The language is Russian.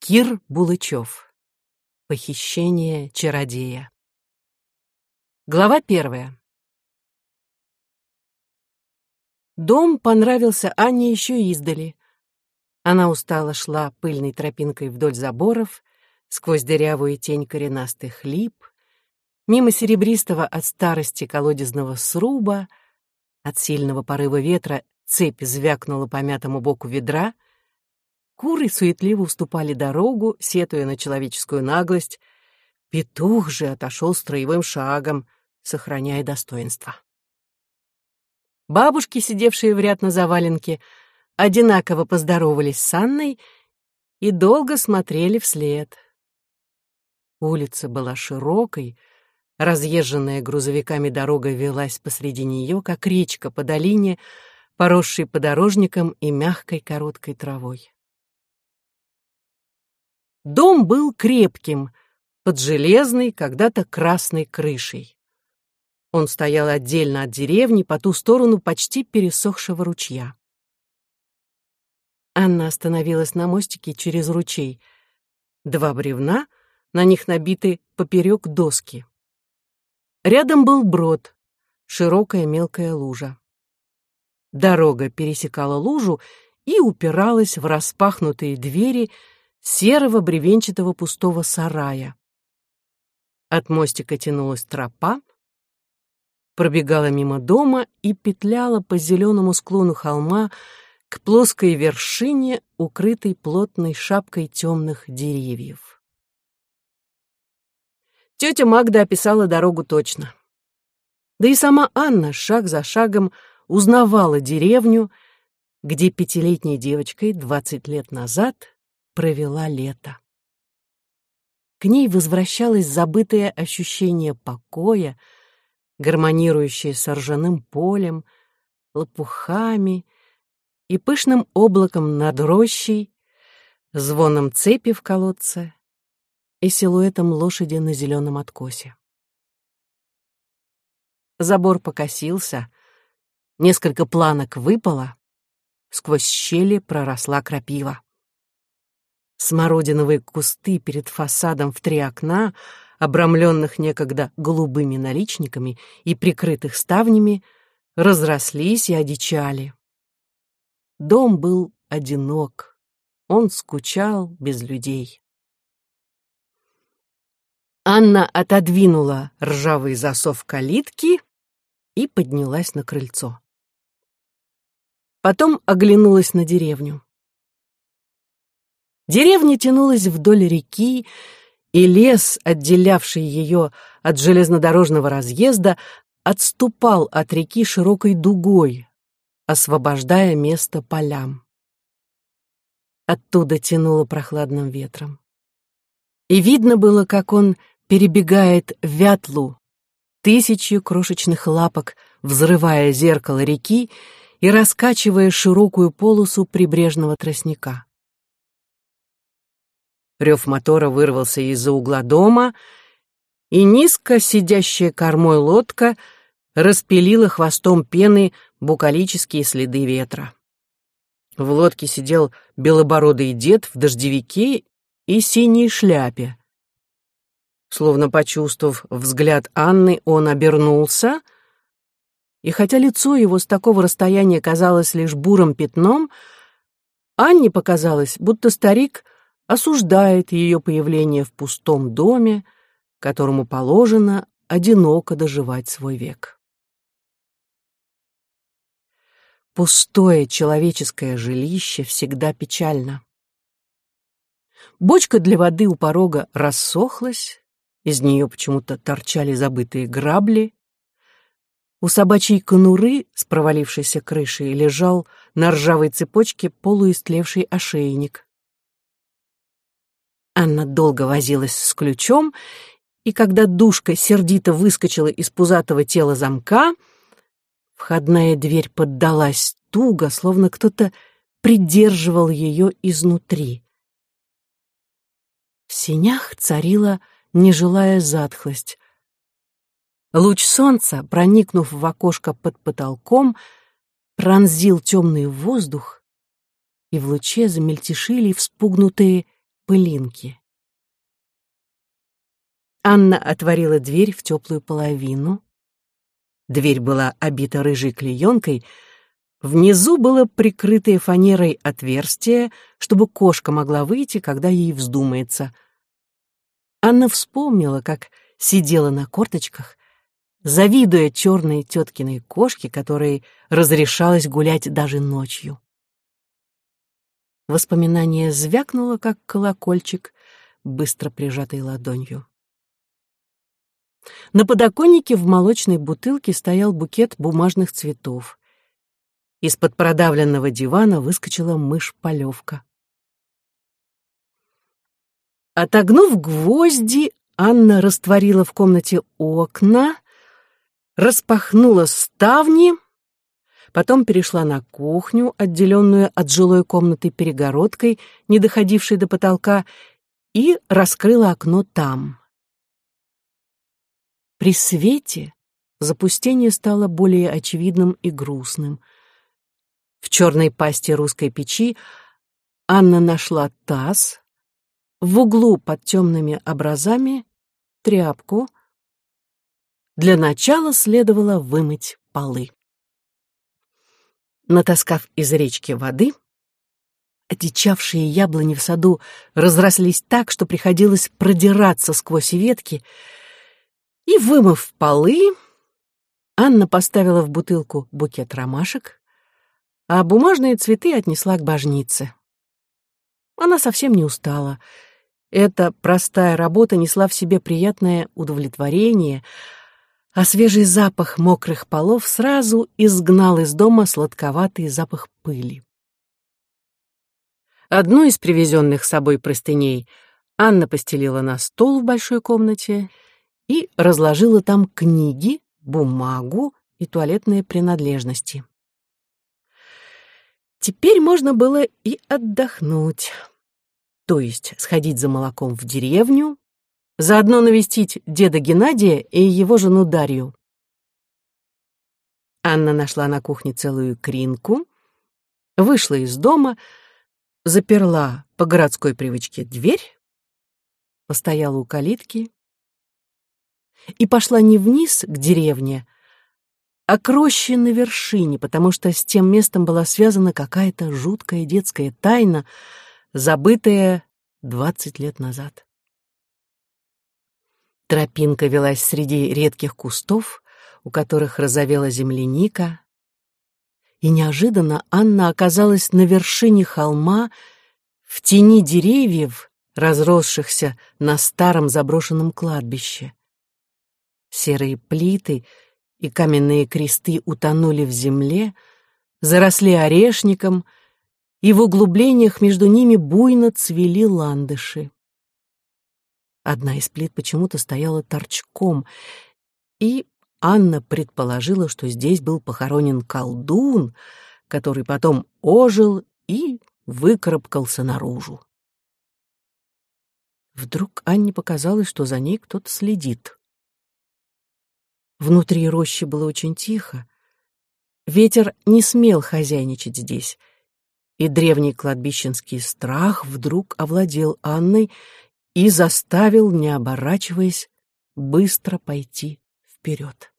Кир Булычев. Похищение чародея. Глава 1. Дом понравился Анне еще издали. Она устало шла пыльной тропинкой вдоль заборов, сквозь дырявую тень коренастых лип, мимо серебристого от старости колодезного сруба, от сильного порыва ветра цепь звякнула по мятому боку ведра, куры суетливо уступали дорогу, сетуя на человеческую наглость, петух же отошел строевым шагом, сохраняя достоинство. Бабушки, сидевшие в ряд на заваленке, одинаково поздоровались с Анной и долго смотрели вслед. Улица была широкой, разъезженная грузовиками дорога велась посреди нее, как речка по долине, поросшей подорожником и мягкой короткой травой. Дом был крепким, под железной, когда-то красной крышей. Он стоял отдельно от деревни, по ту сторону почти пересохшего ручья. Анна остановилась на мостике через ручей. 2 бревна, на них набиты поперек доски. Рядом был брод, широкая мелкая лужа. Дорога пересекала лужу и упиралась в распахнутые двери серого бревенчатого пустого сарая. От мостика тянулась тропа, пробегала мимо дома и петляла по зеленому склону холма к плоской вершине, укрытой плотной шапкой темных деревьев. Тетя Магда описала дорогу точно. Да и сама Анна шаг за шагом узнавала деревню, где 5-летней девочкой 20 лет назад провела лето. К ней возвращалось забытое ощущение покоя, гармонирующее с ржаным полем, лопухами и пышным облаком над рощей, звоном цепи в колодце и силуэтом лошади на зеленом откосе. Забор покосился, несколько планок выпало, сквозь щели проросла крапива. Смородиновые кусты перед фасадом в 3 окна, обрамленных некогда голубыми наличниками и прикрытых ставнями, разрослись и одичали. Дом был одинок, он скучал без людей. Анна отодвинула ржавый засов калитки и поднялась на крыльцо. Потом оглянулась на деревню. Деревня тянулась вдоль реки, и лес, отделявший ее от железнодорожного разъезда, отступал от реки широкой дугой, освобождая место полям. Оттуда тянуло прохладным ветром. И видно было, как он перебегает Вятлу, 1000 крошечных лапок, взрывая зеркало реки и раскачивая широкую полосу прибрежного тростника. Рев мотора вырвался из-за угла дома, и низко сидящая кормой лодка распилила хвостом пены букалические следы ветра. В лодке сидел белобородый дед в дождевике и синей шляпе. Словно почувствовав взгляд Анны, он обернулся, и хотя лицо его с такого расстояния казалось лишь бурым пятном, Анне показалось, будто старик осуждает ее появление в пустом доме, которому положено одиноко доживать свой век. Пустое человеческое жилище всегда печально. Бочка для воды у порога рассохлась, из нее почему-то торчали забытые грабли. У собачьей конуры с провалившейся крышей лежал на ржавой цепочке полуистлевший ошейник. Анна долго возилась с ключом, и когда душка сердито выскочила из пузатого тела замка, входная дверь поддалась туго, словно кто-то придерживал ее изнутри. В сенях царила нежилая затхлость. Луч солнца, проникнув в окошко под потолком, пронзил темный воздух, и в луче замельтешили вспугнутые пылинки. Анна отворила дверь в теплую половину. Дверь была обита рыжей клеенкой. Внизу было прикрытое фанерой отверстие, чтобы кошка могла выйти, когда ей вздумается. Анна вспомнила, как сидела на корточках, завидуя черной теткиной кошке, которой разрешалось гулять даже ночью. Воспоминание звякнуло, как колокольчик, быстро прижатый ладонью. На подоконнике в молочной бутылке стоял букет бумажных цветов. Из-под продавленного дивана выскочила мышь-полевка. Отогнув гвозди, Анна растворила в комнате окна, распахнула ставни, потом перешла на кухню, отделенную от жилой комнаты перегородкой, не доходившей до потолка, и раскрыла окно там. При свете запустение стало более очевидным и грустным. В черной пасти русской печи Анна нашла таз, в углу под темными образами тряпку. Для начала следовало вымыть полы. Натаскав из речки воды, одичавшие яблони в саду разрослись так, что приходилось продираться сквозь ветки, и, вымыв полы, Анна поставила в бутылку букет ромашек, а бумажные цветы отнесла к божнице. Она совсем не устала. Эта простая работа несла в себе приятное удовлетворение, а свежий запах мокрых полов сразу изгнал из дома сладковатый запах пыли. Одну из привезенных с собой простыней Анна постелила на стол в большой комнате и разложила там книги, бумагу и туалетные принадлежности. Теперь можно было и отдохнуть, то есть сходить за молоком в деревню, заодно навестить деда Геннадия и его жену Дарью. Анна нашла на кухне целую кринку, вышла из дома, заперла по городской привычке дверь, постояла у калитки и пошла не вниз к деревне, а к роще на вершине, потому что с тем местом была связана какая-то жуткая детская тайна, забытая 20 лет назад. Тропинка велась среди редких кустов, у которых розовела земляника, и неожиданно Анна оказалась на вершине холма, в тени деревьев, разросшихся на старом заброшенном кладбище. Серые плиты и каменные кресты утонули в земле, заросли орешником, и в углублениях между ними буйно цвели ландыши. Одна из плит почему-то стояла торчком, и Анна предположила, что здесь был похоронен колдун, который потом ожил и выкарабкался наружу. Вдруг Анне показалось, что за ней кто-то следит. Внутри рощи было очень тихо. Ветер не смел хозяйничать здесь, и древний кладбищенский страх вдруг овладел Анной и заставил, не оборачиваясь, быстро пойти вперед.